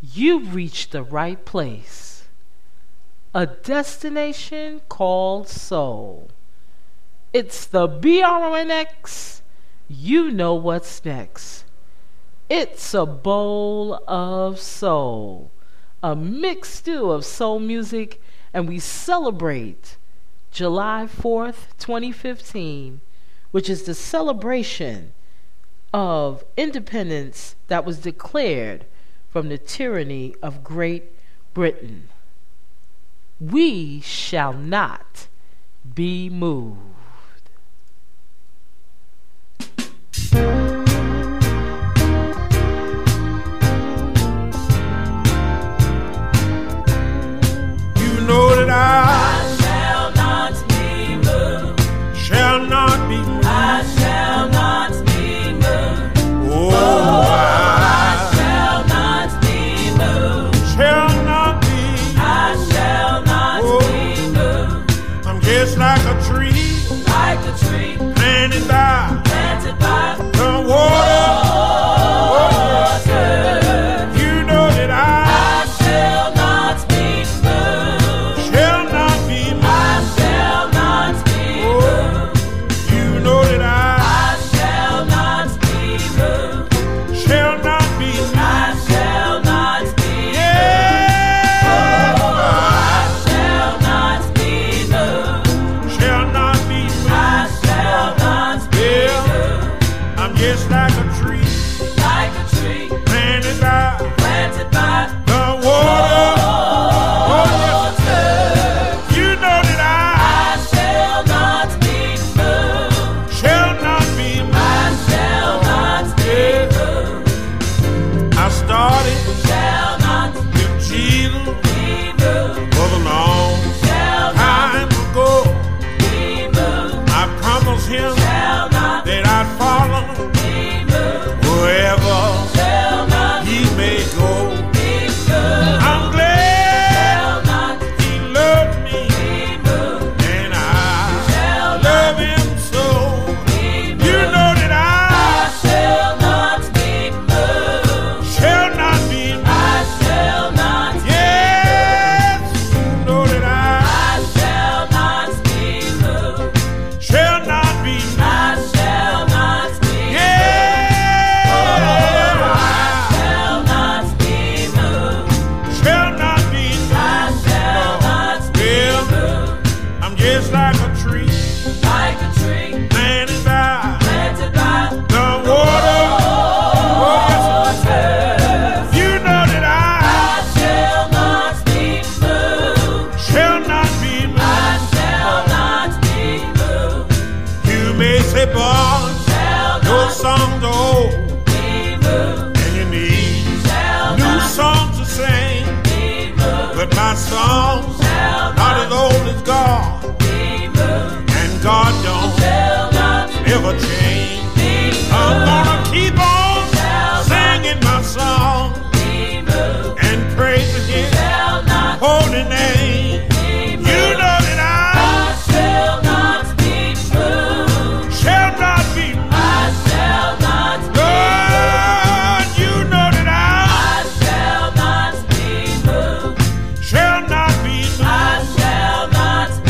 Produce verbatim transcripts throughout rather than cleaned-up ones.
you've reached the right place. A destination called soul. It's the B R O N X. You know what's next. It's a bowl of soul. A mixed stew of soul music, and we celebrate July fourth, twenty fifteen, which is the celebration of independence that was declared from the tyranny of Great Britain. We shall not be moved. You know that I, I shall not be moved. Shall not be moved. I shall not be moved. Oh, Oh, I, I shall not be moved. shall not be. I shall not Oh. be moved. I'm just like a tree Like a tree planted by planted by the water. water. You know that I I shall not be moved. shall not be moved. I shall not be moved. You know that I I shall not be moved. shall not be moved. I shall not be moved. Yeah, I shall not be moved. shall not be moved. I shall not be Well, moved. I'm just like a tree Like a tree planted by planted by the water. water. You know that I I shall not be moved. shall not be moved. I shall not be moved. I started Shall not with Jesus be moved. for the long Shall not time ago. be moved. I promised him Shall not that I'd follow be moved. wherever Shall not he may go. be moved. I'm glad Shall not he loved me, be moved. and I Shall love not him so. be moved. You know that I I shall not be moved. shall not be moved. I shall not. Yes, you know that I I shall not be moved. shall not be moved. I shall not be. Yeah, Shall not be moved. shall not be moved. I shall not be Well, moved. I'm just like a tree Like a tree planted by planted by the water. Oh, yes, water. you know that I I shall not be moved. shall not be moved. I shall not be moved. You may say, boy, Shall your not songs are old, be moved. and you need Shall new not songs to sing. be moved. But my songs Shall not as not old as God, be moved. and God don't Shall not ever change. be I'm moved. gonna keep on Shall not singing my song be moved. and praising His Shall not holy name. be moved. You know that I I shall not be moved. shall not be I shall not be God. You know that I I shall not be moved. shall not be I shall not be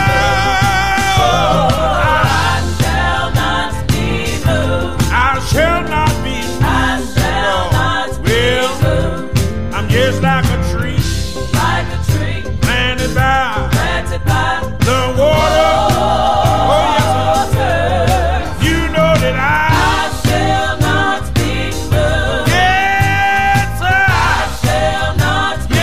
God. I shall not be moved. I shall not be I shall not be Well, moved. I'm just like a tree Like a tree planted by planted by the water. Oh, yes, water. you know that I I shall not be moved. yes, I I shall not be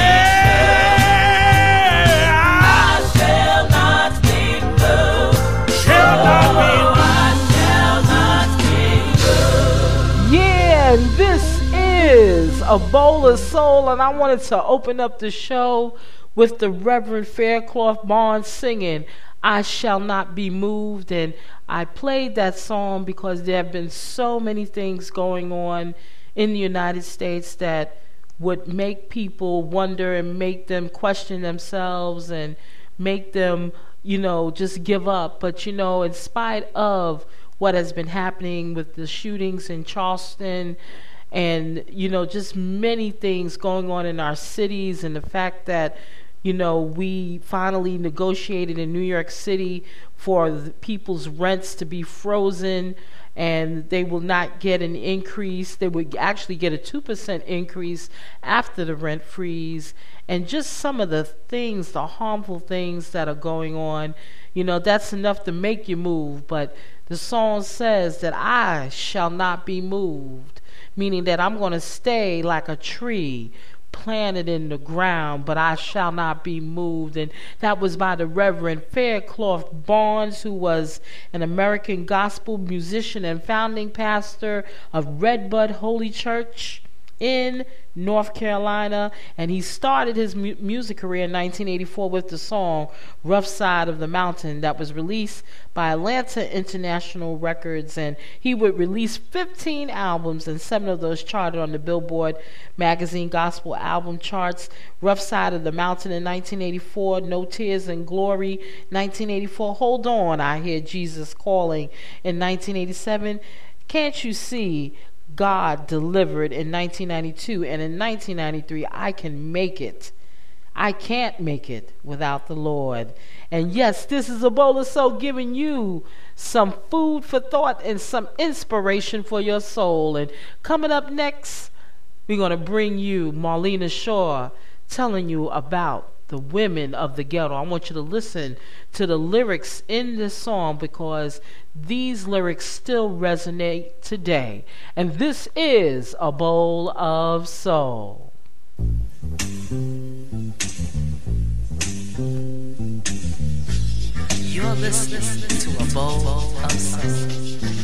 yeah, I shall not be moved. I shall not be I shall not be moved. Yeah, and this is a bowl of soul, and I wanted to open up the show with the Reverend Faircloth Barnes singing I Shall Not Be Moved. And I played that song because there have been so many things going on in the United States that would make people wonder and make them question themselves and make them, you know, just give up. But, you know, in spite of what has been happening with the shootings in Charleston and you know, just many things going on in our cities, and the fact that, you know, we finally negotiated in New York City for the people's rents to be frozen, and they will not get an increase. They would actually get a two percent increase after the rent freeze. And just some of the things, the harmful things that are going on, you know, that's enough to make you move. But the song says that I shall not be moved, meaning that I'm going to stay like a tree planted in the ground, but I shall not be moved. And that was by the Reverend Faircloth Barnes, who was an American gospel musician and founding pastor of Redbud Holy Church in North Carolina. And he started his mu- music career in nineteen eighty-four with the song Rough Side of the Mountain, that was released by Atlanta International Records. And he would release fifteen albums, and seven of those charted on the Billboard magazine gospel album charts. Rough Side of the Mountain in nineteen eighty-four, No Tears in Glory nineteen eighty-four, Hold On, I Hear Jesus Calling in nineteen eighty-seven, Can't You See God Delivered in nineteen ninety-two, and in nineteen ninety-three, I Can Make It. I Can't Make It Without the Lord. And yes, this is Ebola Soul, giving you some food for thought and some inspiration for your soul. And coming up next, we're going to bring you Marlena Shaw telling you about the women of the ghetto. I want you to listen to the lyrics in this song, because these lyrics still resonate today. And this is A Bowl of Soul. You're listening to A Bowl of Soul.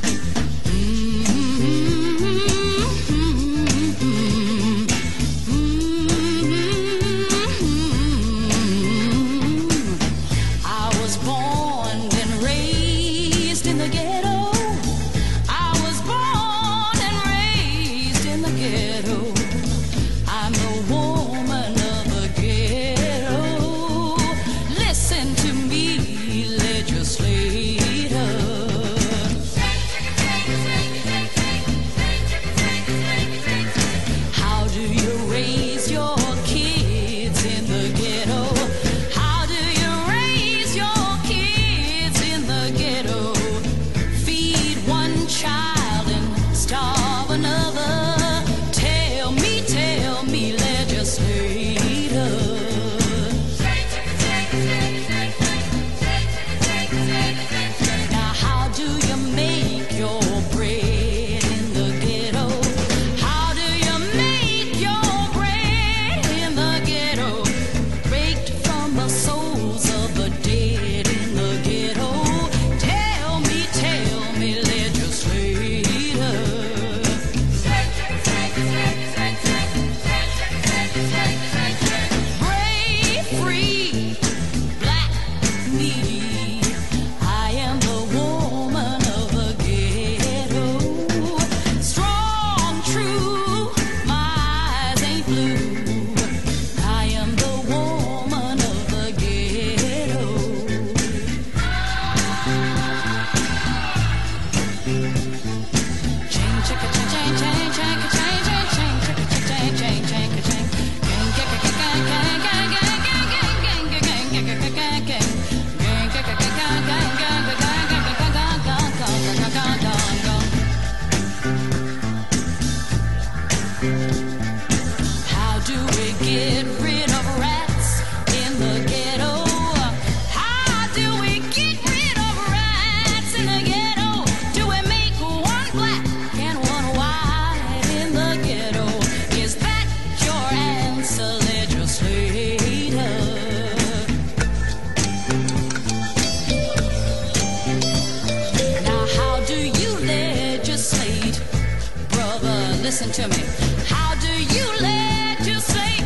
Listen to me. How do you legislate,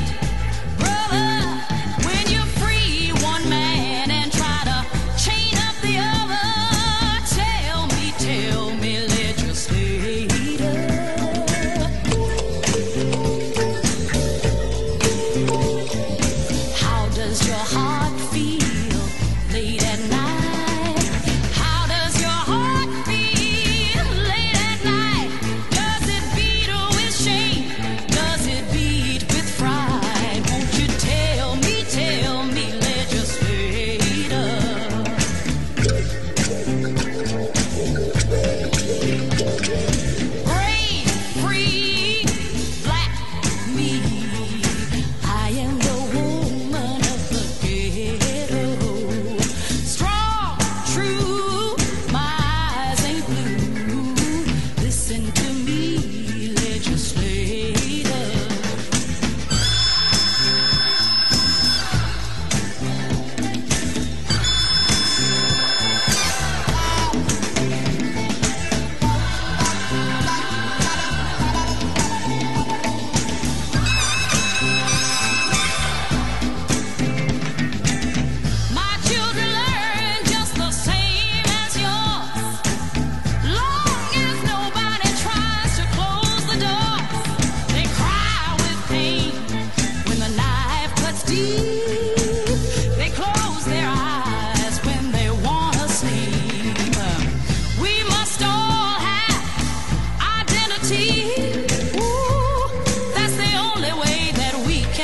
brother, when you free one man and try to chain up the other? Tell me, tell me, legislator. How does your heart feel late at night? How does your heart feel late at night? Does it beat or is shaking?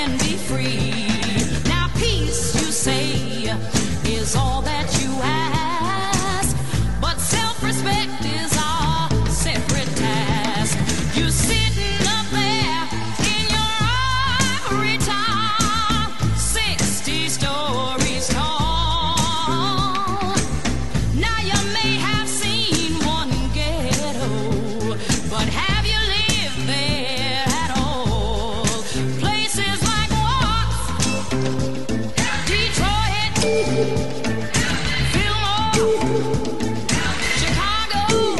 can be free. Now peace, you say, is all that you ask, but self-respect is our separate task. You sitting up there in your ivory tower, sixty stories tall. Now you may have seen one ghetto, but have you lived there at all? Places like Watts, Detroit, Fillmore, Chicago,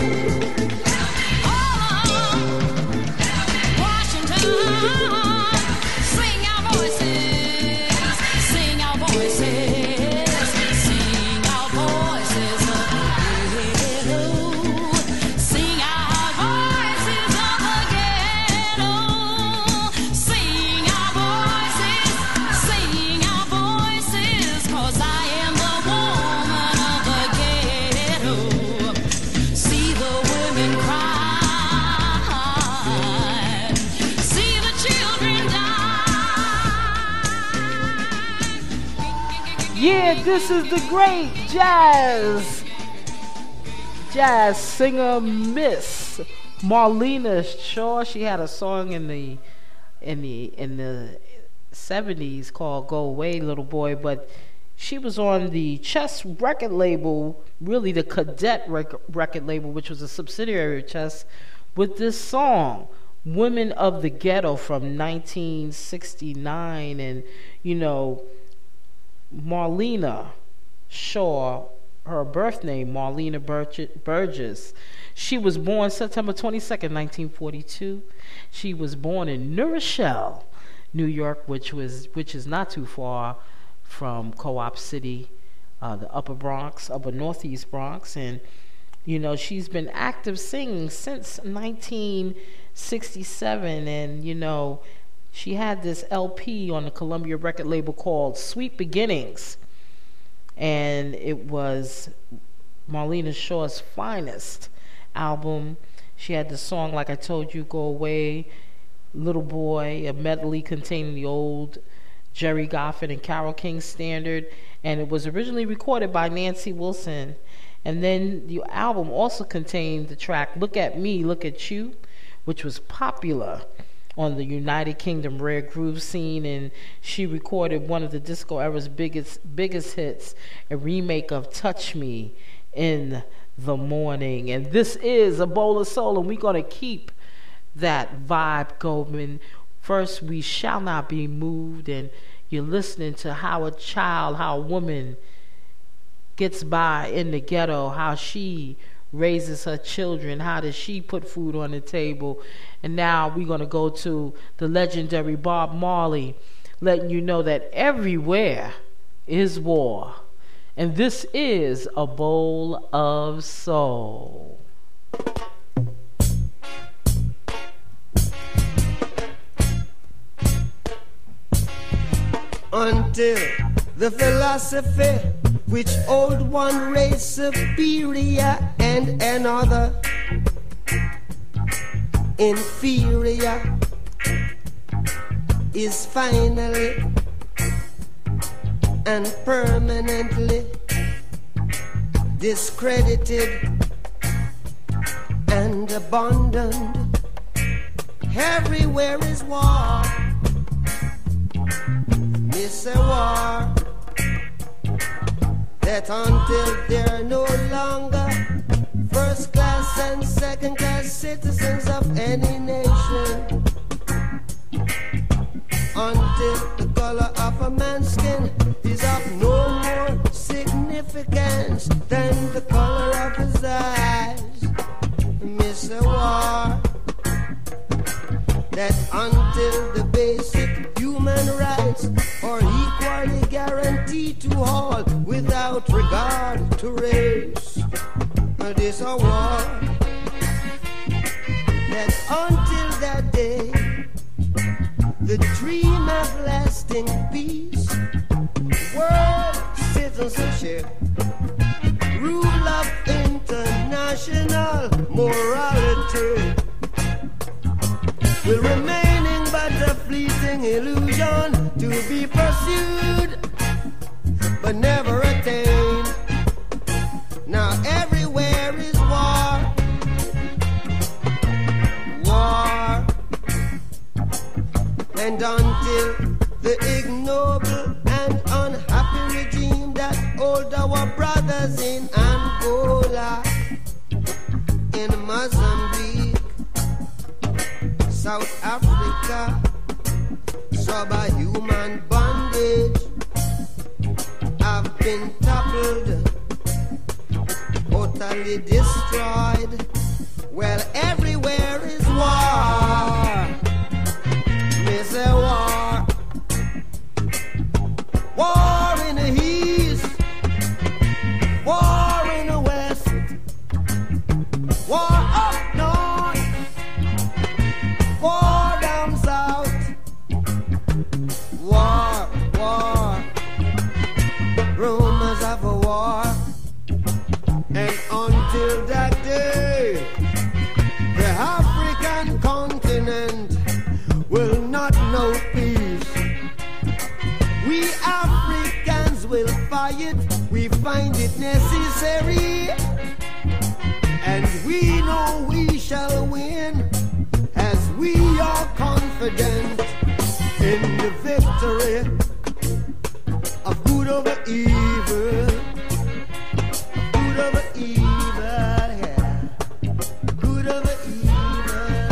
Harlem, Washington. Sing our voices, sing our voices, sing our voices of the ghetto. Sing our voices of the ghetto. Sing our voices, sing our voices, 'cause I am the woman of the ghetto. See the women cry, see the children die. Yeah, this is the great jazz jazz singer Miss Marlena Shaw. She had a song in the in the in the seventies called "Go Away, Little Boy," but she was on the Chess record label, really the Cadet rec- record label, which was a subsidiary of Chess, with this song "Women of the Ghetto" from nineteen sixty-nine. And you know, Marlena Shaw, her birth name, Marlena Burge- Burgess. She was born September twenty-second, nineteen forty-two. She was born in New Rochelle, New York, which was which is not too far from Co-op City, uh, the Upper Bronx, Upper Northeast Bronx. And you know, she's been active singing since nineteen sixty-seven. And you know, she had this L P on the Columbia record label called Sweet Beginnings, and it was Marlena Shaw's finest album. She had the song, like I told you, "Go Away, Little Boy," a medley containing the old Jerry Goffin and Carole King standard, and it was originally recorded by Nancy Wilson. And then the album also contained the track "Look at Me, Look at You," which was popular on the United Kingdom rare groove scene, and she recorded one of the disco era's biggest biggest hits, a remake of "Touch Me in the Morning." And this is A Bowl of Soul, and we're going to keep that vibe going. First, "We Shall Not Be Moved," and you're listening to how a child, how a woman gets by in the ghetto, how she raises her children, how does she put food on the table. And now we're going to go to the legendary Bob Marley, letting you know that everywhere is war. And this is A Bowl of Soul. Until the philosophy which old one race superior and another inferior is finally and permanently discredited and abandoned. Everywhere is war. It's a war that until they're no longer first class and second class citizens of any nation, until the color of a man's skin is of no more significance than the color of his eyes. Miss a war that until the basic human rights are equally guaranteed to all without regard to race. This a war that until that day, the dream of lasting peace, world citizenship, rule of international morality will remaining but a fleeting fleeting illusion to be pursued but never attained. Now everywhere is war, war, and until the ignoble and unhappy regime that hold our brothers in Angola, in Mozambique, South Africa, subhuman bondage, have been toppled, totally destroyed. Well, everywhere is war. Me say war. War in the east, war in the west, war up north, war down south, war, war, rumors of a war. And until that day, the African continent will not know peace. We Africans will fight, we find it necessary, and we know we shall win, as we are confident in the victory of good over evil. Good over evil, yeah. Good over evil.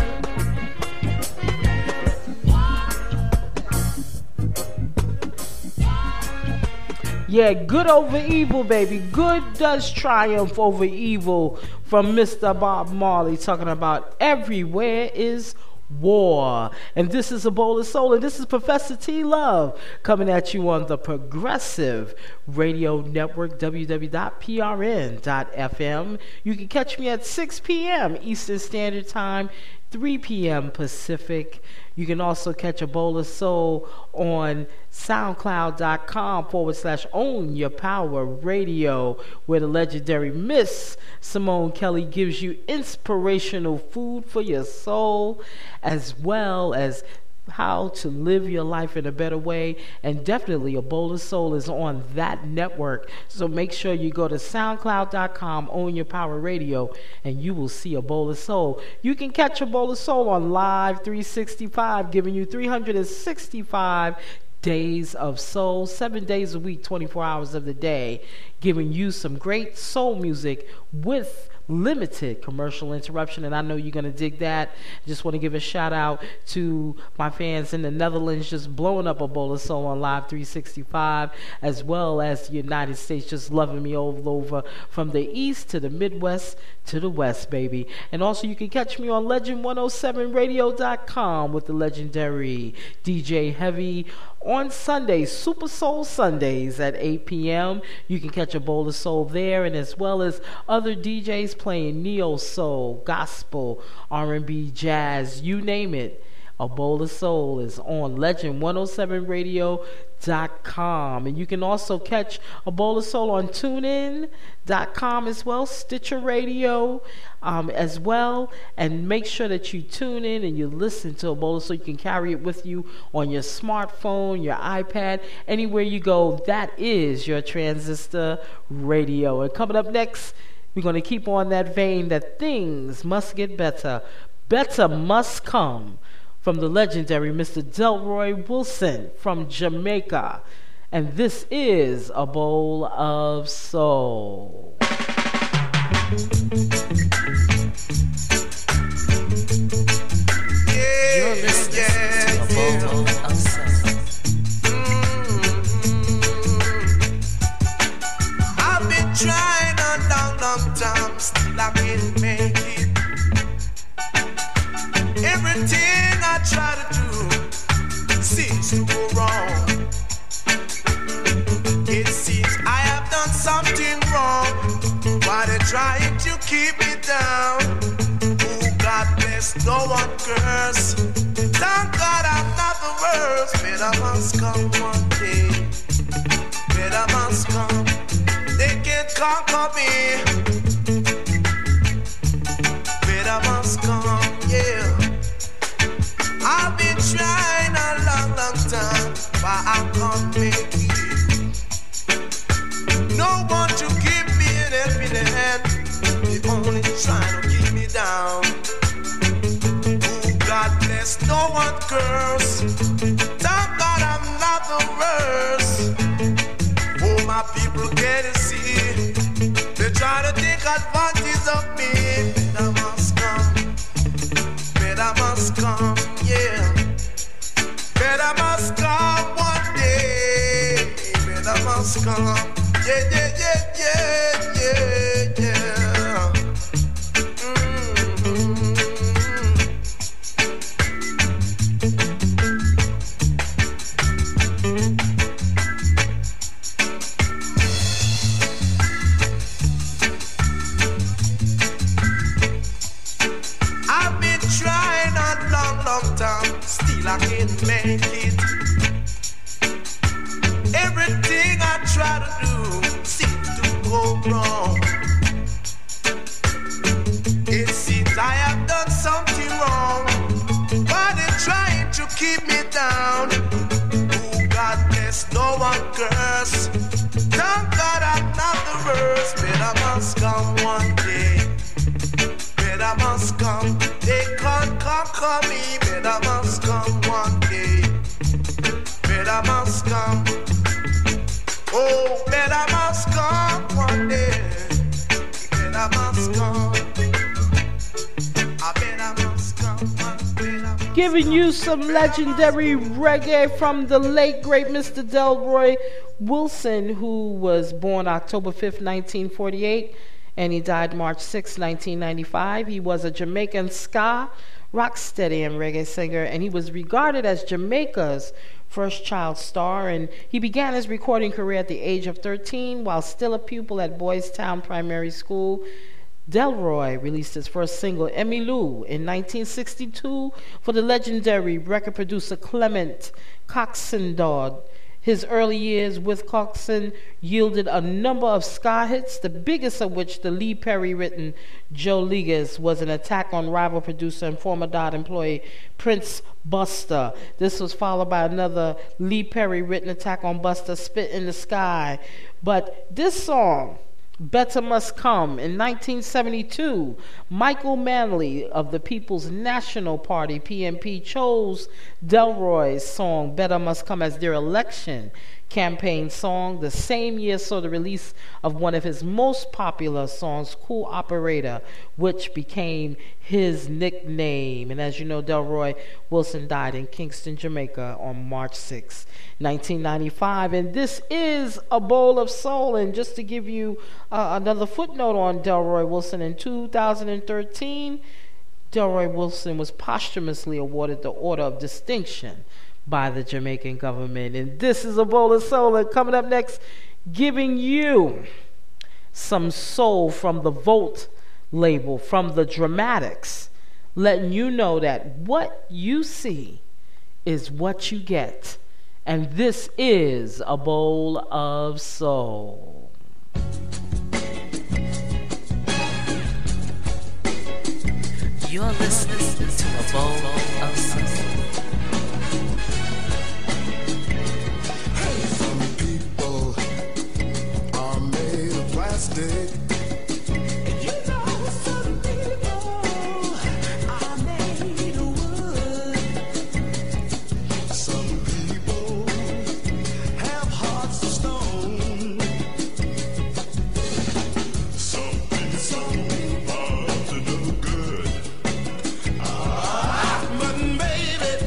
Yeah, good over evil, baby. Good does triumph over evil, from Mister Bob Marley, talking about everywhere is war. And this is A Bowl of Soul, and this is Professor T Love coming at you on the Progressive Radio Network, w w w dot p r n dot f m. You can catch me at six p.m. Eastern Standard Time, three p.m. Pacific. You can also catch A Bowl of Soul on soundcloud.com forward slash own your power radio, where the legendary Miss Simone Kelly gives you inspirational food for your soul, as well as how to live your life in a better way. And definitely A Bowl of Soul is on that network, so make sure you go to soundcloud dot com, own your power radio, and you will see A Bowl of Soul. You can catch A Bowl of Soul on Live three sixty-five, giving you three hundred sixty-five days of soul, seven days a week, twenty-four hours of the day, giving you some great soul music with limited commercial interruption. And I know you're going to dig that. Just want to give a shout out to my fans in the Netherlands, just blowing up A Bowl of Soul on Live three sixty-five, as well as the United States, just loving me all over, from the east to the Midwest to the west, baby. And also you can catch me on legend one oh seven radio dot com with the legendary D J Heavy on Sundays, Super Soul Sundays at eight p.m. You can catch A Bowl of Soul there, and as well as other D Js playing neo soul, gospel, R and B, jazz, you name it. A Bowl of Soul is on legend one oh seven radio dot com. And you can also catch A Bowl of Soul on tune in dot com as well, Stitcher Radio um, as well. And make sure that you tune in and you listen to A Bowl of Soul. You can carry it with you on your smartphone, your iPad, anywhere you go. That is your transistor radio. And coming up next, we're going to keep on that vein that things must get better. Better must come, from the legendary Mister Delroy Wilson from Jamaica. And this is A Bowl of Soul. Yeah, You're listening yeah, to A Bowl yeah. of Soul. Mm-hmm. I've been trying a long, long time, still I can't make it. Everything I try to do seems to go wrong. It seems I have done something wrong. Why they trying to keep me down? Oh, God bless, no one curse. Thank God I'm not the worst. Better must come one day. Better must come. They can't conquer me. Better must come, yeah. I've been trying a long, long time, but I can't make it. No one to give me an helping hand. They only trying to keep me down. Oh, God bless, no one curse. Thank God I'm not the worst. Oh, my people get to see. They try to take advantage of me. Better must come. Better must come, yeah. Better must come one day. Better must come. Yeah, yeah, yeah, yeah, yeah, yeah. Mm-hmm. I've been trying a long, long time, still I can't make it. Everything I try to do seems to go wrong. It seems I have done something wrong, but they're trying to keep me down. Oh, God bless, no one curse. Thank God I'm not the worst. Better must come one day. Better must come. They can't conquer me. Better must come one day. Better must come. Oh, better must come one day. Better must come. I better must come. Better. Giving you some legendary reggae from the late great Mister Delroy Wilson, who was born October fifth, nineteen forty-eight, and he died March sixth, nineteen ninety-five. He was a Jamaican ska, rocksteady, and reggae singer, and he was regarded as Jamaica's first child star, and he began his recording career at the age of thirteen while still a pupil at Boys Town Primary School. Delroy released his first single, Emmylou, in nineteen sixty-two for the legendary record producer Clement Coxsone Dodd. His early years with Coxsone yielded a number of ska hits, the biggest of which, the Lee Perry-written Joe Ligas, was an attack on rival producer and former Dodd employee Prince Buster. This was followed by another Lee Perry-written attack on Buster, Spit in the Sky. But this song, Better Must Come, in nineteen seventy-two, Michael Manley of the People's National Party, P N P, chose Delroy's song Better Must Come as their election campaign song. The same year saw the release of one of his most popular songs, Cool Operator, which became his nickname. And as you know, Delroy Wilson died in Kingston, Jamaica on March sixth, nineteen ninety-five. And this is A Bowl of Soul. And just to give you uh, another footnote on Delroy Wilson, in two thousand thirteen, Delroy Wilson was posthumously awarded the Order of Distinction by the Jamaican government. And this is A Bowl of Soul. And coming up next, giving you some soul from the Volt label, from the Dramatics, letting you know that what you see is what you get. And this is A Bowl of Soul. You're listening to A Bowl of Soul. Plastic. And you know some people are made of wood. Some people have hearts of stone. Some people, some people are up to no good. Ah, but baby,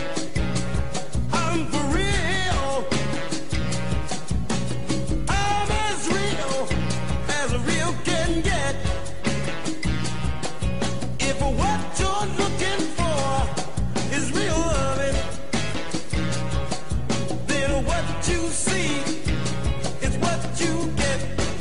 I'm for real. I'm as real as a real can get. If what you're looking for is real loving, then what you see is what you get.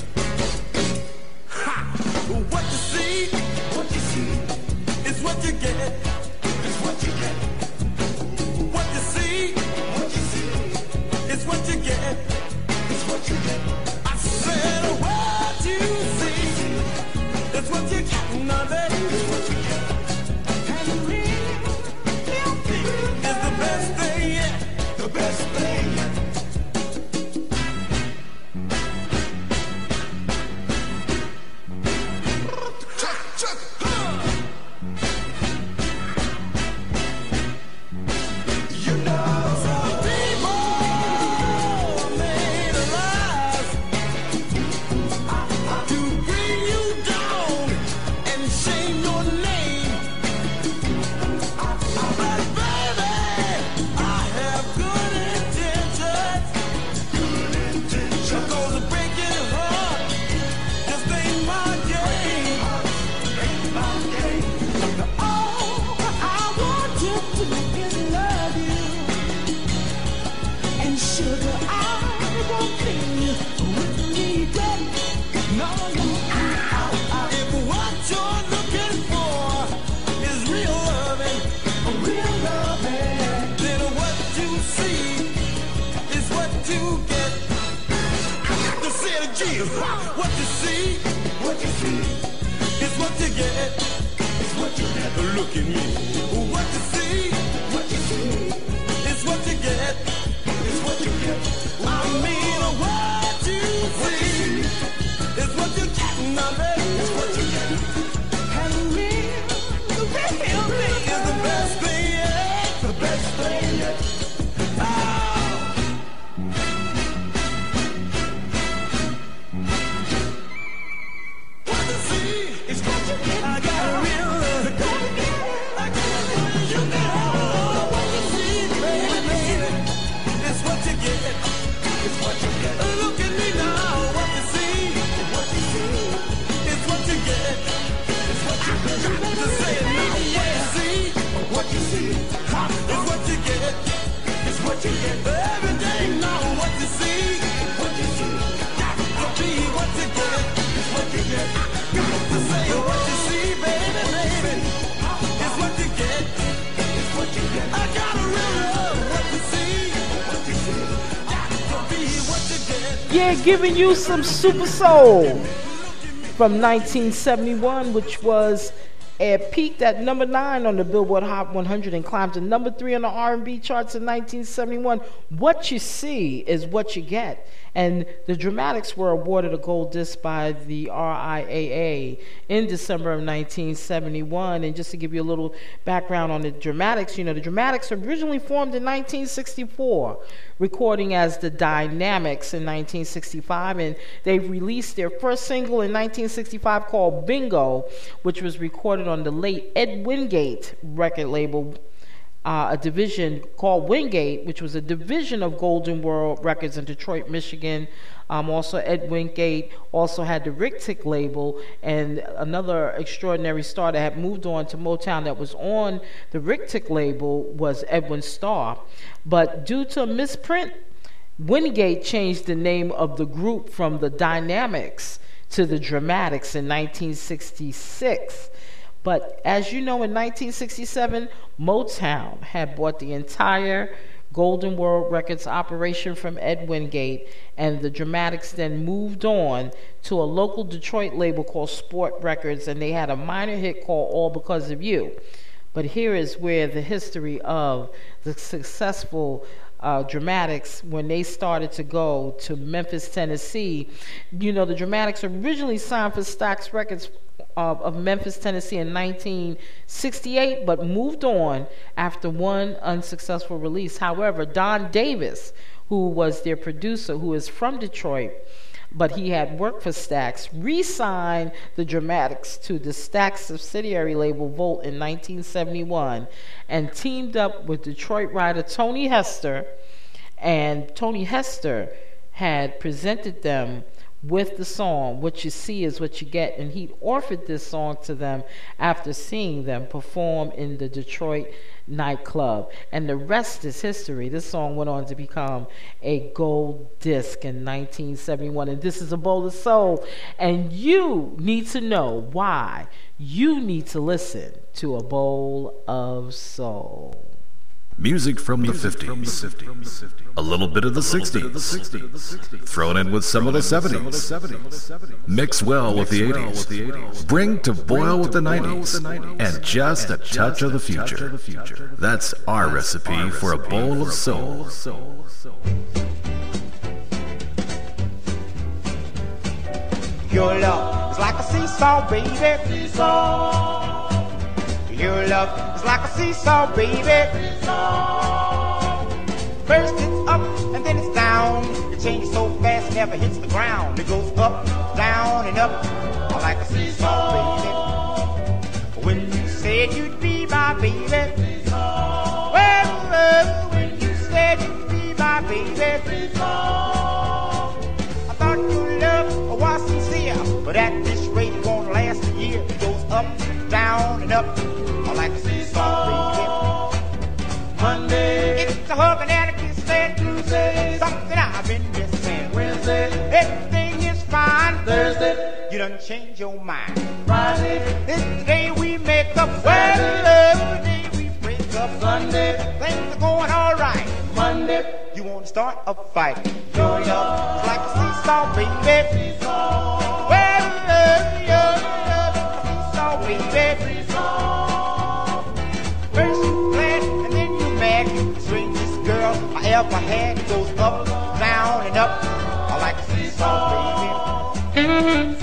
Ha! What you see, what you see is what you get. Is what you get. What you see, what you see is what you get. Is what you get. I said what you see is what you get, my baby. And real, real thing is the best thing yet. The sugar, I won't be with regret. No, no, if what you're looking for is real loving, real loving, then what you see is what you get. To say it again, what you see, what you see is what you get. Is what you get. Look at me. What you see, what you see is what you get. Is what you get. I mean, what you see is what you get, nothing. Is what you get. And real, the real thing is the best thing yet. The best thing yet. Oh. What you see is what you get. I got a real love. I got a real you know. What you see, baby, baby, is what you get. Is what you get. Look at me now. What you see, what you see is what you get. Is what you get. To say it now. What you see, what you see is what you get. Is what you get. Every day now. What you see, what you see got to be what you get. Is what you get. To say what you see, baby, baby, is what you get. Is what you get. I got a real love. What you see, what you see got to be what you get. Yeah, giving you some Super Soul from nineteen seventy-one, which was it peaked at number nine on the Billboard Hot one hundred and climbed to number three on the R and B charts in nineteen seventy-one. What you see is what you get. And the Dramatics were awarded a gold disc by the R I A A in December of nineteen seventy-one. And just to give you a little background on the Dramatics, you know, the Dramatics originally formed in nineteen sixty-four, recording as the Dynamics in nineteen sixty-five. And they released their first single in nineteen sixty-five called Bingo, which was recorded on the late Ed Wingate record label. Uh, a division called Wingate, which was a division of Golden World Records in Detroit, Michigan. Um, also, Ed Wingate also had the Rick-Tick label, and another extraordinary star that had moved on to Motown that was on the Rick-Tick label was Edwin Starr. But due to a misprint, Wingate changed the name of the group from the Dynamics to the Dramatics in nineteen sixty-six. But as you know, in nineteen sixty-seven, Motown had bought the entire Golden World Records operation from Ed Wingate, and the Dramatics then moved on to a local Detroit label called Sport Records, and they had a minor hit called All Because of You. But here is where the history of the successful Uh, Dramatics, when they started to go to Memphis, Tennessee. You know, the Dramatics originally signed for Stax Records of, of Memphis, Tennessee in nineteen sixty-eight, but moved on after one unsuccessful release. However, Don Davis, who was their producer, who is from Detroit, but he had worked for Stax, re-signed the Dramatics to the Stax subsidiary label Volt in nineteen seventy-one, and teamed up with Detroit writer Tony Hester. And Tony Hester had presented them with the song What You See Is What You Get, and he offered this song to them after seeing them perform in the Detroit nightclub. And the rest is history. This song went on to become a gold disc in nineteen seventy-one. And this is A Bowl of Soul. And you need to know why you need to listen to A Bowl of Soul. Music from the fifties, a little bit of the sixties, thrown in with some of the seventies, mix well with the eighties, bring to boil with the nineties, and just a touch of the future. That's our recipe for a bowl of soul. Your love is like a seesaw, baby. Seesaw. Your love is like a seesaw, baby. Seesaw. First it's up and then it's down. It changes so fast, it never hits the ground. It goes up, down, and up, like a seesaw, baby. When you said you'd be my baby, seesaw. Well, well, when you said you'd be my baby, seesaw. I thought your love was sincere, but at this rate it won't last a year. It goes up, down, and up, like a seesaw, baby. Monday, it's a hug and a kiss, and Tuesday, change your mind. Friday is the day we make up. Well, the day we break up. Sunday, things are going all right. Monday, you want to start a fight. Your love is like a seesaw, baby. Seesaw. Well, your love is a seesaw, baby. Seesaw. First you glad and then you mad. You the strangest girl I ever had. It goes up, down, and up. I like a seesaw, baby.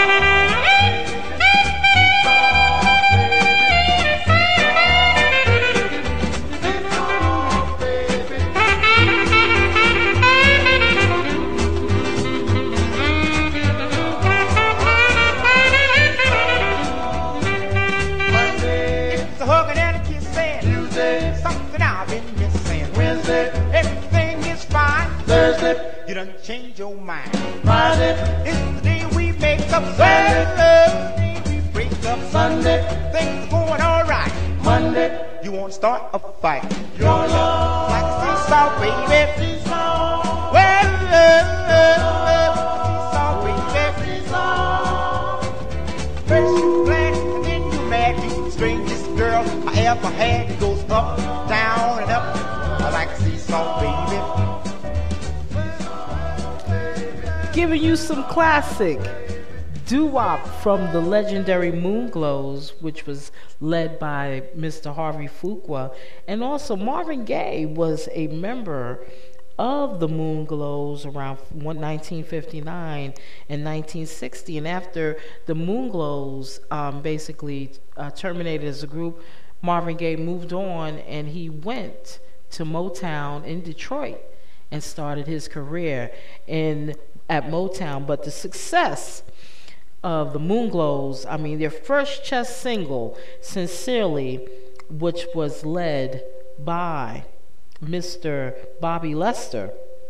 You done change your mind. Friday is the day we make up. Sunday, the day we break up. Sunday, things are going all right. Monday, you want to start a fight. Your love like a seesaw, baby. Seesaw. Well, love, love, love, seesaw, baby. Seesaw. First you glad and then you mad. You the strangest girl I ever had. It goes up, down, and up. I like a seesaw, baby. Giving you some classic doo-wop from the legendary Moonglows, which was led by Mister Harvey Fuqua. And also Marvin Gaye was a member of the Moonglows around nineteen fifty-nine and nineteen sixty. And after the Moonglows um, basically uh, terminated as a group, Marvin Gaye moved on and he went to Motown in Detroit and started his career in at Motown. But the success of the Moonglows, I mean, their first chess single, Sincerely, which was led by Mister Bobby Lester,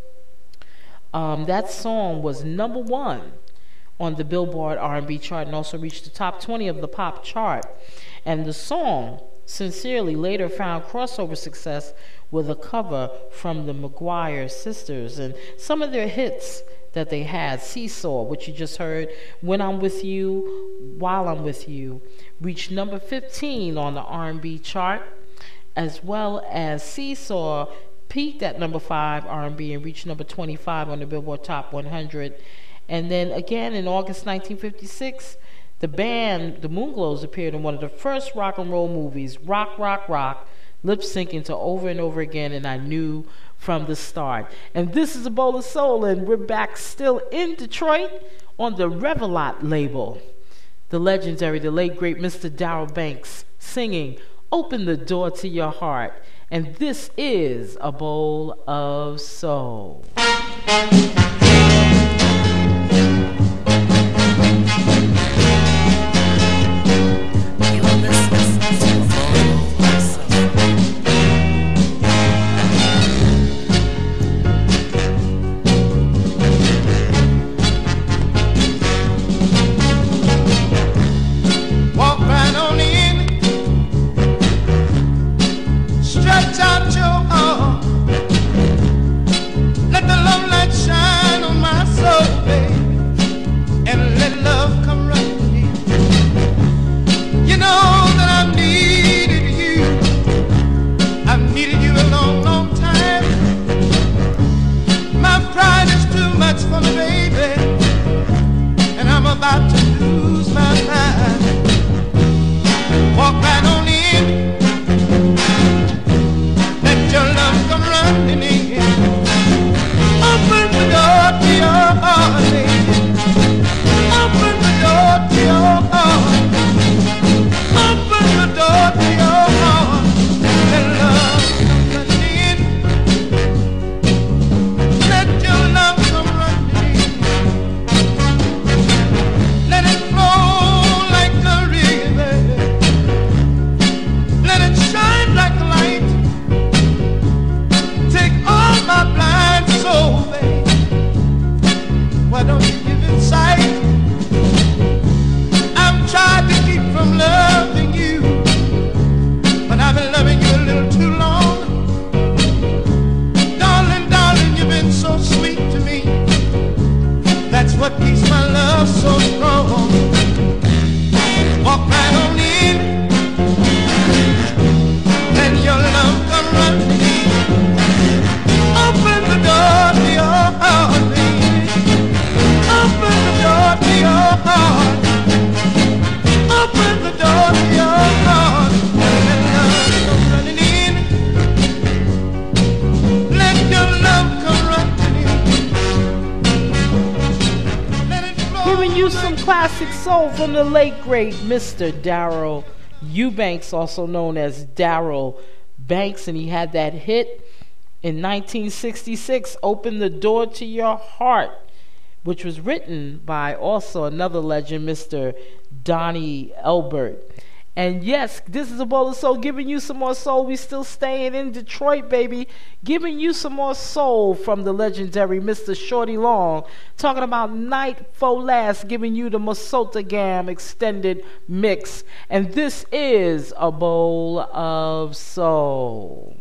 um, that song was number one on the Billboard R and B chart and also reached the top twenty of the pop chart. And the song Sincerely later found crossover success with a cover from the McGuire sisters, and some of their hits that they had, Seesaw, which you just heard, When I'm With You, While I'm With You, reached number fifteen on the R and B chart, as well as Seesaw peaked at number five R and B and reached number twenty-five on the Billboard Top one hundred. And then again in August nineteen fifty-six, the band, the Moonglows, appeared in one of the first rock and roll movies, Rock, Rock, Rock, lip syncing to Over and Over Again, and I Knew from the Start. And this is A Bowl of Soul, and we're back still in Detroit on the Revelot label. The legendary, the late great Mister Darrell Banks singing Open the Door to Your Heart. And this is A Bowl of Soul. Stretch out your arm, let the love light shine you some classic soul from the late great Mister Darryl Eubanks, also known as Darryl Banks, and he had that hit in nineteen sixty-six, Open the Door to Your Heart, which was written by also another legend, Mister Donnie Elbert. And yes, this is a bowl of soul, giving you some more soul. We still staying in Detroit, baby. Giving you some more soul from the legendary Mister Shorty Long. Talking about Night for Last, giving you the Masota Gam extended mix. And this is a bowl of soul.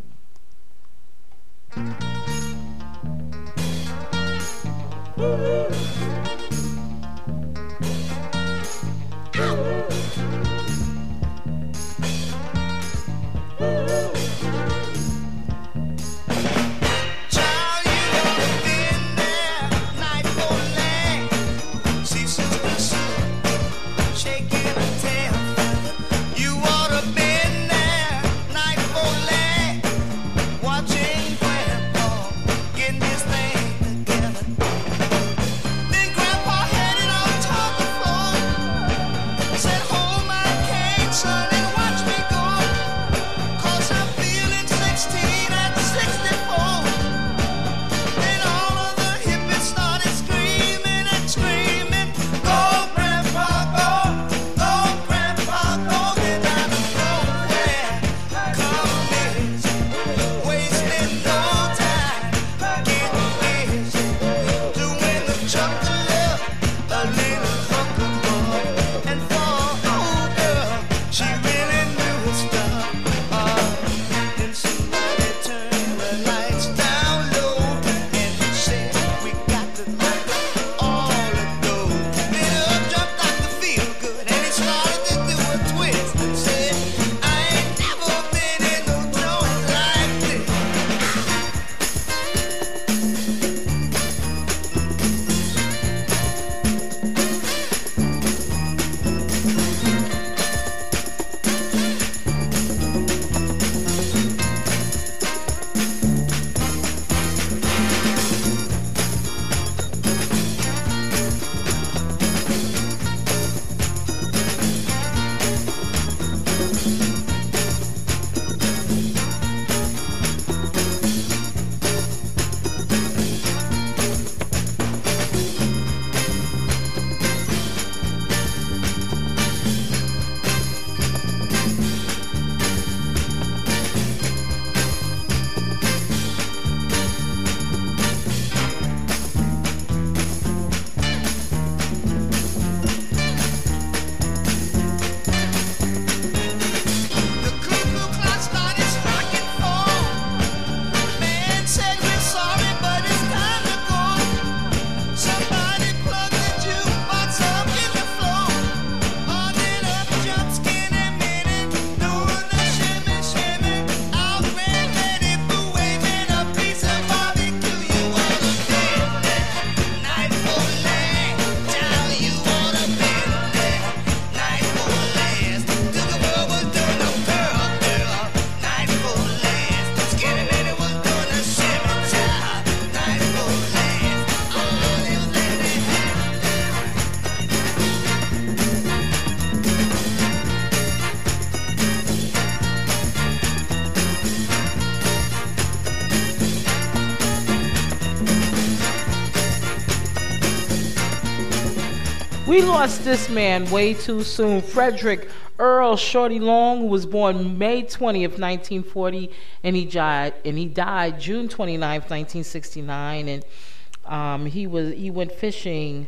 We lost this man way too soon. Frederick Earl Shorty Long, who was born May twentieth, nineteen forty, and he died and he died June twenty-ninth, nineteen sixty-nine. And um, he was he went fishing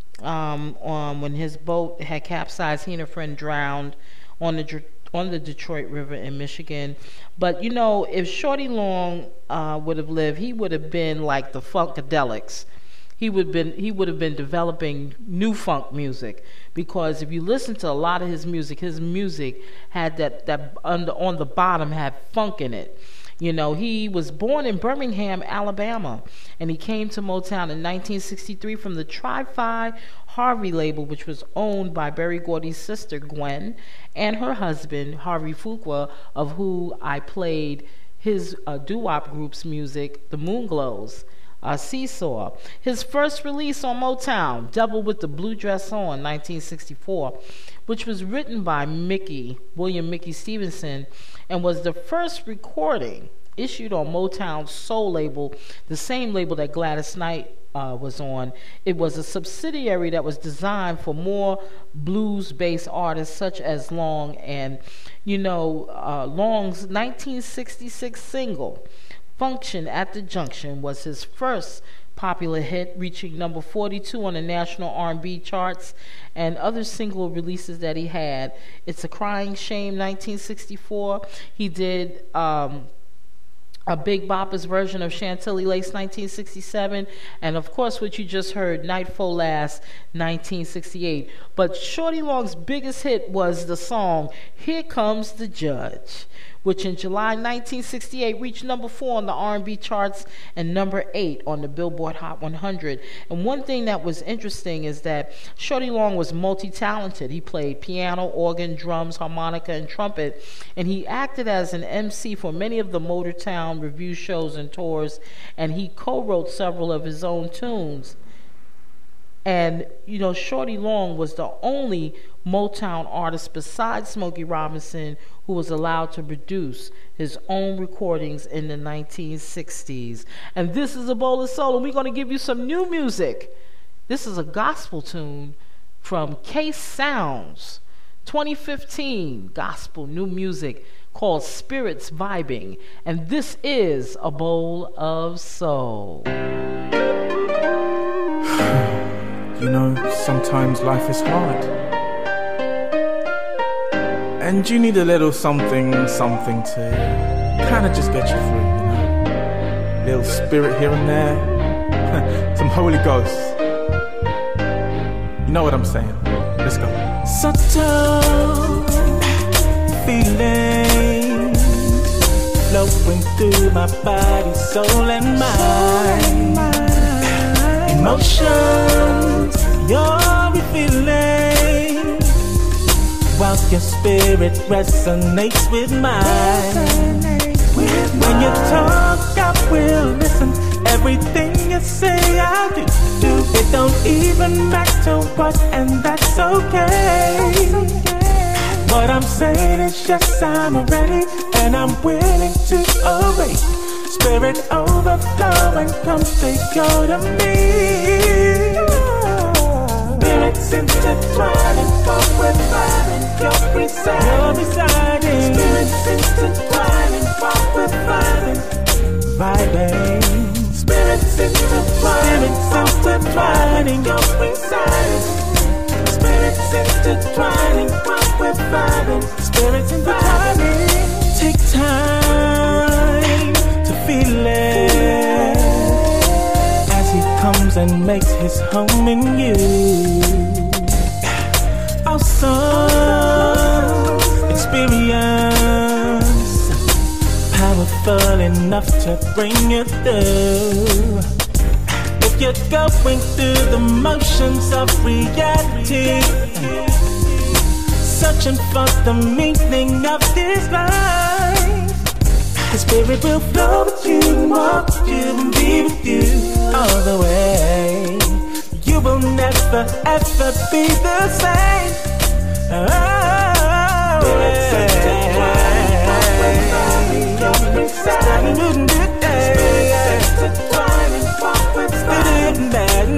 um, on when his boat had capsized. He and a friend drowned on the on the Detroit River in Michigan. But you know, if Shorty Long uh, would have lived, he would have been like the Funkadelics. He would been he would have been developing new funk music, because if you listen to a lot of his music, his music had that that under on the bottom had funk in it. You know, he was born in Birmingham, Alabama, and he came to Motown in nineteen sixty-three from the Tri-Fi Harvey label, which was owned by Berry Gordy's sister Gwen and her husband Harvey Fuqua, of who I played his uh, doo-wop group's music, the Moonglows. uh, Seesaw. His first release on Motown, Devil with the Blue Dress On, nineteen sixty-four, which was written by Mickey, William Mickey Stevenson, and was the first recording issued on Motown's soul label, the same label that Gladys Knight uh, was on. It was a subsidiary that was designed for more blues-based artists such as Long, and, you know, uh, Long's nineteen sixty-six single, Function at the Junction, was his first popular hit, reaching number forty-two on the national R and B charts, and other single releases that he had. It's a Crying Shame, nineteen sixty-four. He did um, a Big Bopper's version of Chantilly Lace, nineteen sixty-seven, and of course what you just heard, Night For Last, nineteen sixty-eight. But Shorty Long's biggest hit was the song Here Comes the Judge, which in July nineteen sixty-eight reached number four on the R and B charts and number eight on the Billboard Hot one hundred. And one thing that was interesting is that Shorty Long was multi-talented. He played piano, organ, drums, harmonica, and trumpet, and he acted as an M C for many of the Motortown review shows and tours, and he co-wrote several of his own tunes. And, you know, Shorty Long was the only Motown artist besides Smokey Robinson who was allowed to produce his own recordings in the nineteen sixties. And this is A Bowl of Soul, and we're going to give you some new music. This is a gospel tune from Case Sounds, twenty fifteen gospel new music called Spirits Vibing. And this is A Bowl of Soul. You know, sometimes life is hard, and you need a little something, something to kind of just get you through, you know. Little spirit here and there, some Holy Ghost. You know what I'm saying? Let's go. Subtle feelings flowing through my body, soul and mind. Emotions you're feeling, while your spirit resonates with mine. When you talk, I will listen. Everything you say, I do. do. It don't even matter what, and that's okay. What I'm saying is yes, I'm ready, and I'm willing to obey. Spirit overflow and come take hold of me. Spirits intertwining, walk with vibing, you're residing. You're residing. Spirits intertwining, walk with vibing, vibing. Spirits intertwining, spirits intertwining, you're residing. Spirits intertwining, walk with vibing, spirits intertwining. Take time to feel it as he comes and makes his home in you. Awesome experience, powerful enough to bring you through. If you're going through the motions of reality, searching for the meaning of this life, the Spirit will flow with you, walk with you, and be with you all the way. You will never ever be the same. Oh, Spirits intertwining, walk with vibing, you're residing. Spirits intertwining, walk with vibing.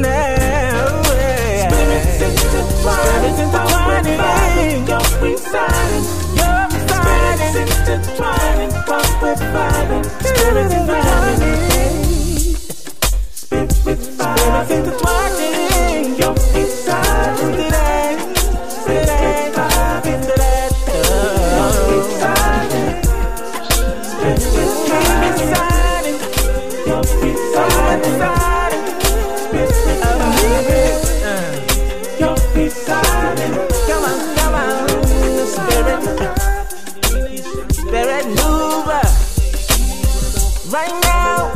Spirits intertwining, walk with vibing, you're residing. Spirits intertwining, walk with vibing. Spirits intertwining. Spirits intertwining, you're residing. Spirits vibing, you're residing. Spirits residing, you're residing. Spirits vibing, you're residing. Come on, come on, Spirit. Spirit mover, right now.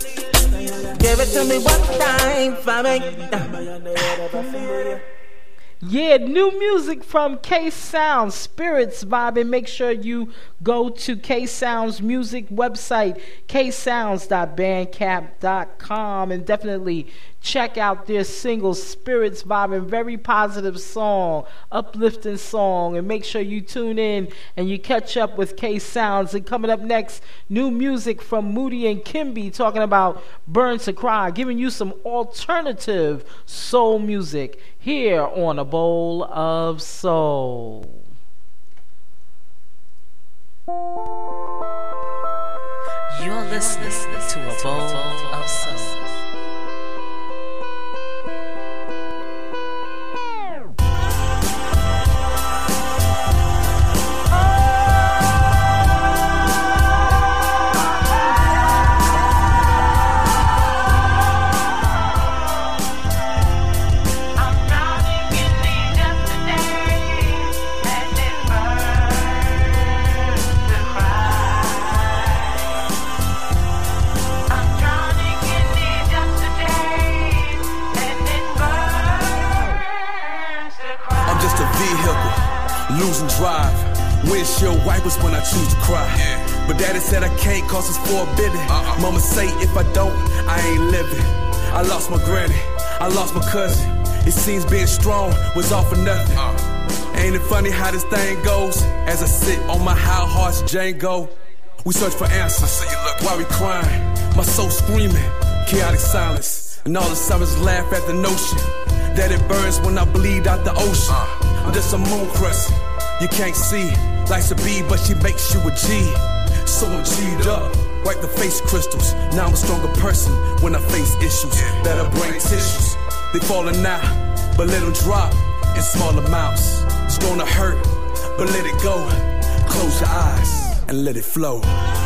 Give it to me one time for me. Yeah, new music from K Sound, Spirits Vibing. Make sure you go to K Sound's music website, k sounds dot bandcamp dot com, and definitely check out their single, Spirits Vibing. Very positive song, uplifting song, and make sure you tune in and you catch up with K Sounds. And coming up next, new music from Moody and Kimby, talking about Burn to Cry, giving you some alternative soul music here on A Bowl of Soul. You're listening to A Bowl of Soul. Losing drive, windshield wipers when I choose to cry. Yeah. But daddy said I can't cause it's forbidden. Uh-uh. Mama say if I don't, I ain't living. I lost my granny, I lost my cousin. It seems being strong was all for nothing. Uh. Ain't it funny how this thing goes? As I sit on my high horse Django, we search for answers. While we crying, my soul screaming, chaotic silence. And all the summers laugh at the notion that it burns when I bleed out the ocean. Uh. I'm just a moon crescent, you can't see. Life's a B, but she makes you a G. So I'm G'd up, wipe the face crystals. Now I'm a stronger person when I face issues. Better brain tissues, they falling out, but let them drop in small amounts. It's gonna hurt, but let it go. Close your eyes and let it flow.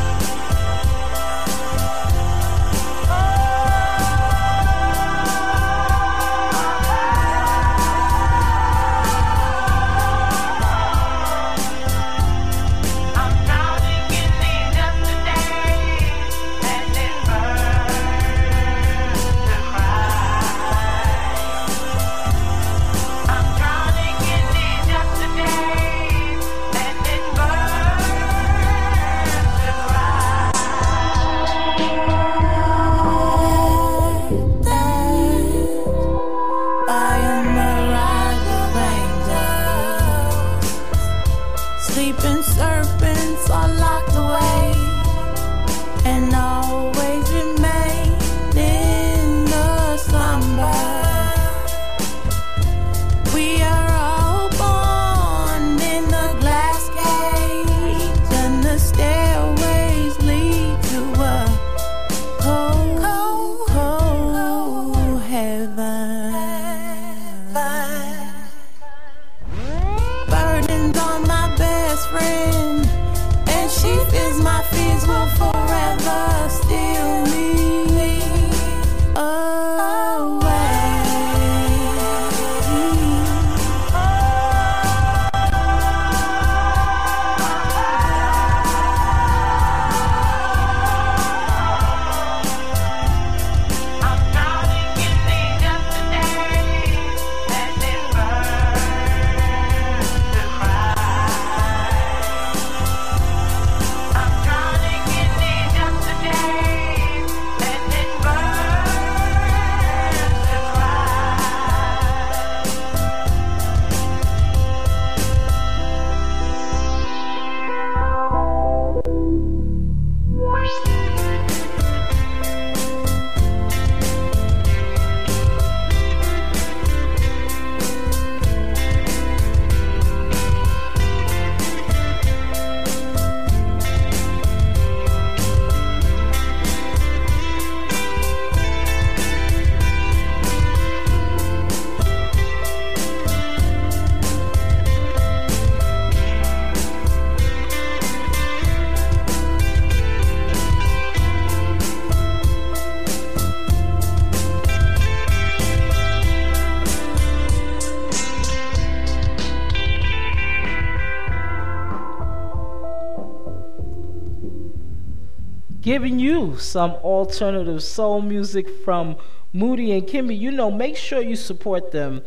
Giving you some alternative soul music from Moody and Kimby. You know, make sure you support them.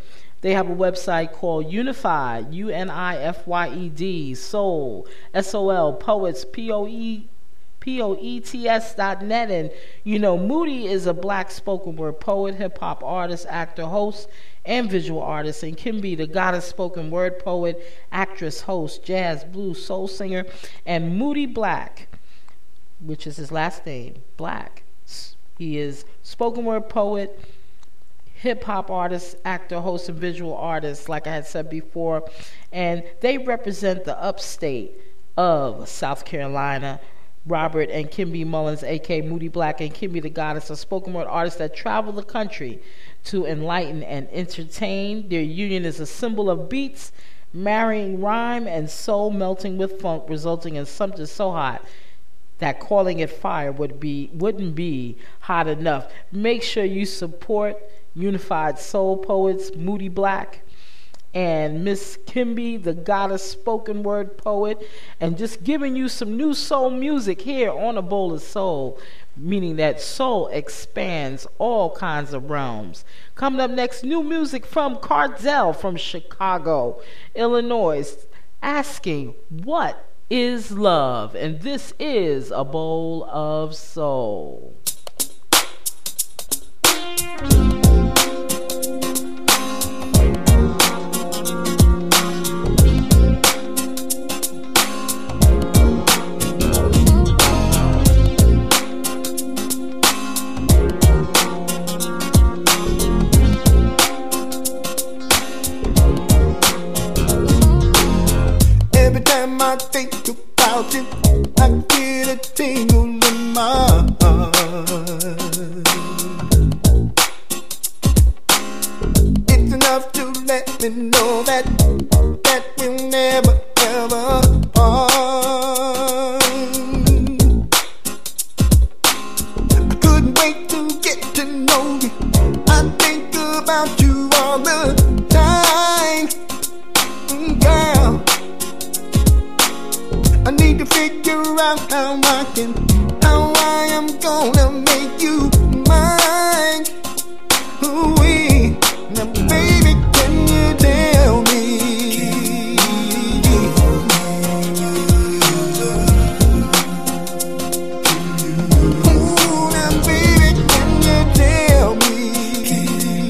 They have a website called Unified, U N I F Y E D, Soul, S O L, Poets, P O E P O E T S dot net. And, you know, Moody is a black spoken word poet, hip-hop artist, actor, host, and visual artist. And Kimby, the goddess spoken word poet, actress, host, jazz, blues, soul singer. And Moody Black, which is his last name, Black. He is spoken word poet, hip-hop artist, actor, host, and visual artist, like I had said before. And they represent the upstate of South Carolina. Robert and Kimby Mullins, a k a. Moody Black, and Kimby the Goddess, are spoken word artists that travel the country to enlighten and entertain. Their union is a symbol of beats, marrying rhyme and soul melting with funk, resulting in something so hot that calling it fire would be, wouldn't be hot enough. Make sure you support Unified Soul Poets, Moody Black, and Miss Kimby, the goddess spoken word poet, and just giving you some new soul music here on A Bowl of Soul, meaning that soul expands all kinds of realms. Coming up next, new music from Cardell from Chicago, Illinois, asking, what is love? And this is A Bowl of Soul. I think about it, I get a tingle in my heart. It's enough to let me know that that we'll never ever part. I couldn't wait to get to know you. I think about you all the time, girl. I need to figure out how I can, how I am gonna make you mine. Ooh-wee. Now baby, can you tell me? Ooh, now baby, can you tell me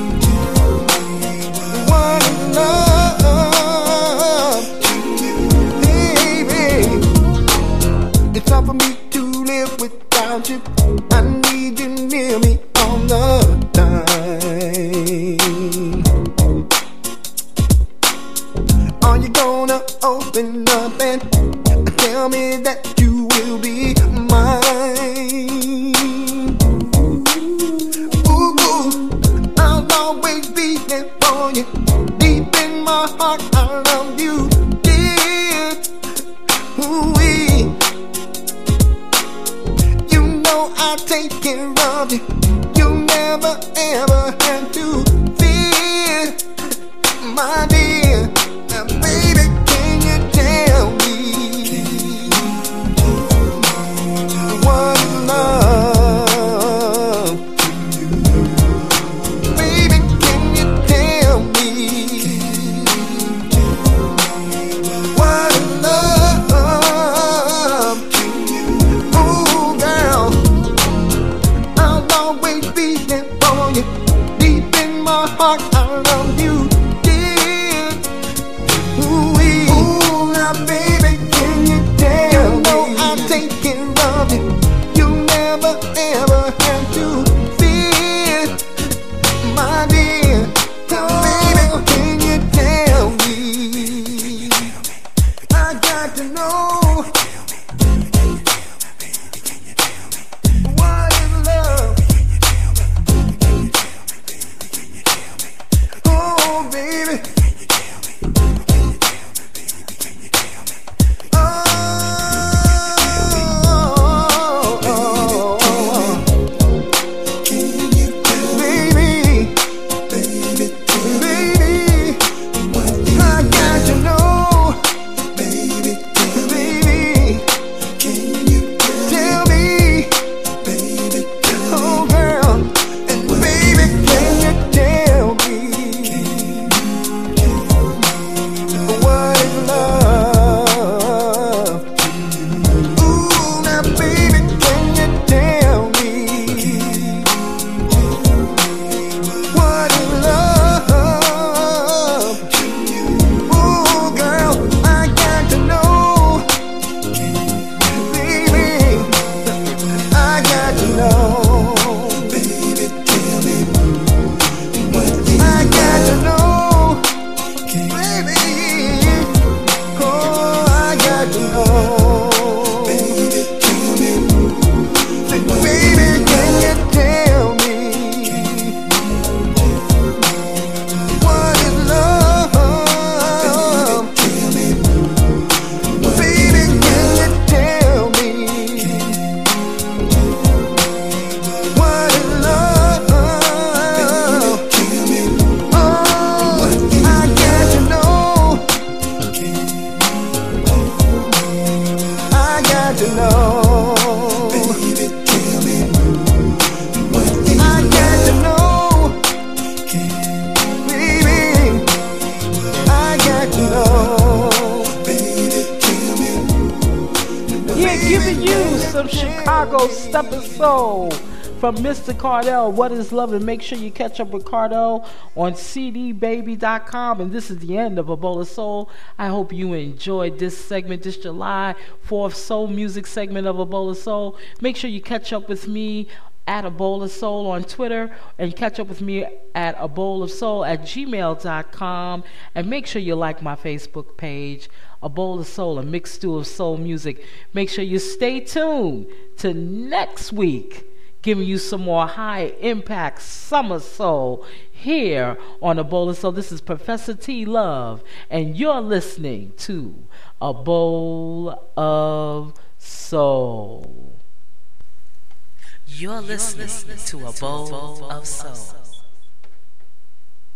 what is love? It's hard for me to live without you. I need you near me all the time. Are you gonna open up and tell me that you will be mine? Ooh, ooh, I'll always be there for you. Deep in my heart, I love you, dear. Ooh-wee. I'll take care of you. You'll never ever have to fear, my dear. Now baby, can you tell me what is love? Baby, can you tell me what is love? Ooh, girl, always be there for you. Deep in my heart, I love you, dear. Ooh-wee. Ooh, now baby, can you tell me? No, I'll take care of you. You'll never ever have to fear, my dear. Now baby, can you tell me? I got to know. What is love? go Step of Soul from Mister Cardell, What is Love? And make sure you catch up with Cardell on C D baby dot com. And this is the end of A Bowl of Soul. I hope you enjoyed this segment, this July fourth soul music segment of A Bowl of Soul. Make sure you catch up with me at A Bowl of Soul on Twitter, and catch up with me at A Bowl of Soul at gmail dot com. And make sure you like my Facebook page, A Bowl of Soul, a mixed stew of soul music. Make sure you stay tuned to next week, giving you some more high impact summer soul here on A Bowl of Soul. This is Professor T Love, and you're listening to A Bowl of Soul. You're listening to A Bowl of Soul.